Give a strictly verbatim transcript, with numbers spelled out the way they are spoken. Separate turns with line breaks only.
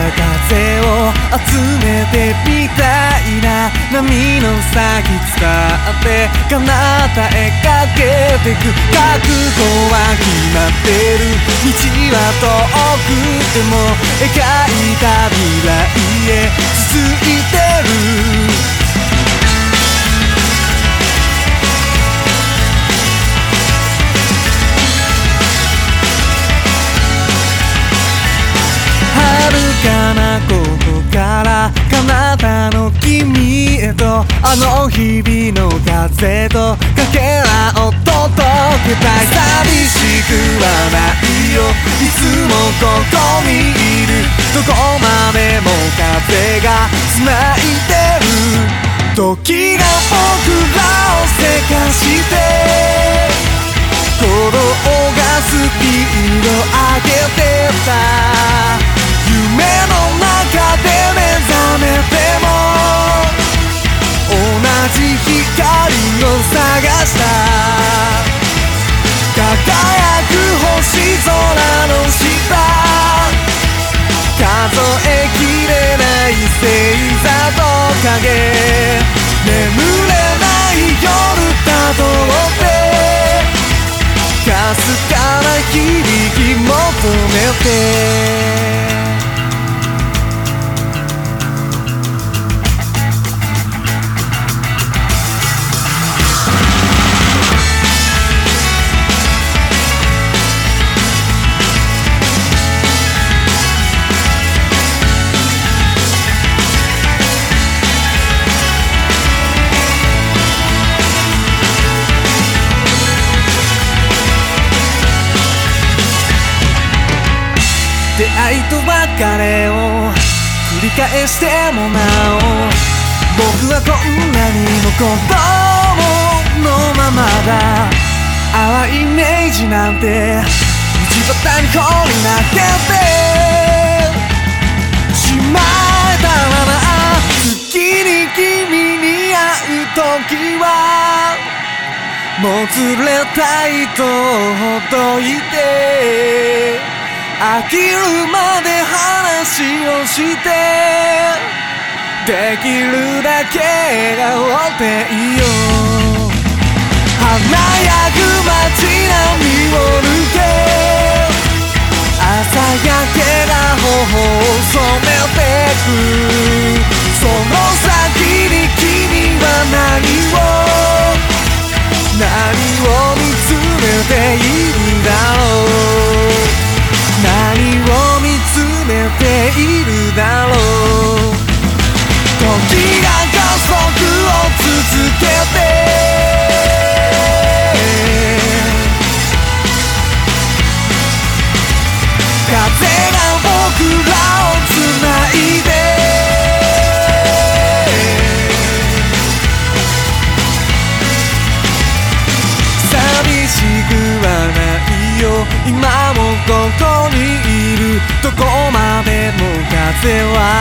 風を集めてみたいな。波の先使って彼方へかけてく。覚悟は決まってる。道は遠くても描いた未来へ続いてる。遥かなここから彼方の君へと、あの日々の風とかけらを届けたい。寂しくはないよ、いつもここにいる。どこまでも風が繋いでる。時が僕らをせかして鼓動がスピード上げてた。夢の中で目覚めても同じ光を探した。輝く星空の下、数えきれない星座と影、眠れない夜たどってかすかな響き求めて。出会いと別れを繰り返してもなお、僕はこんなにも子供のままだ。淡いイメージなんて道端に放り投げてしまえたらな。月に君に会う時はもつれたいとほどいて、飽きるまで話をしてできるだけ笑っていよう。華やぐ街並みを抜け朝焼けが頬を染めてく。その先に君は何を何を見つめているだろう。何を見つめているだろう。時が加速を続けて風が僕らをつないで寂しくはないよ、今もここにいる。どこまでも風は